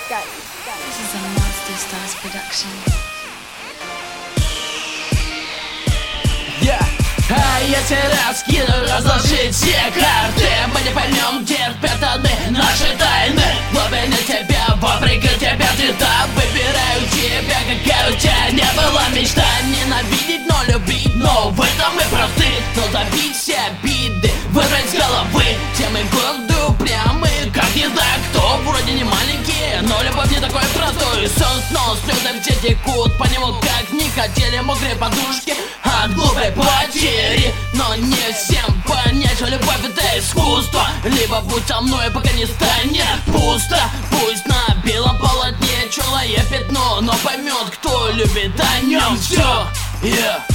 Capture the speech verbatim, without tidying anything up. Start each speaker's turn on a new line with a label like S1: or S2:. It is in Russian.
S1: This is a Monster Stars production.
S2: Yeah. А если раскину, разложить все карты, мы не поймем, где спрятаны наши тайны. В глубине тебя, вопреки тебя цвета, выбираю тебя, какая у тебя не была мечта. Ненавидеть, но любить, но в этом мы просты. Но забить все обиды, выбрать с головы. Все мы горды, упрямые, как не знаю кто. Вроде не маленькие, но любовь не такой простой. Сон, снова слезы все текут по нему, как не хотели мокрые подушки от глупой потери. Но не всем понять, что любовь это искусство. Либо будь со мной, пока не станет пусто. Пусть на белом полотне черное пятно, но поймет, кто любит о нем все. Yeah.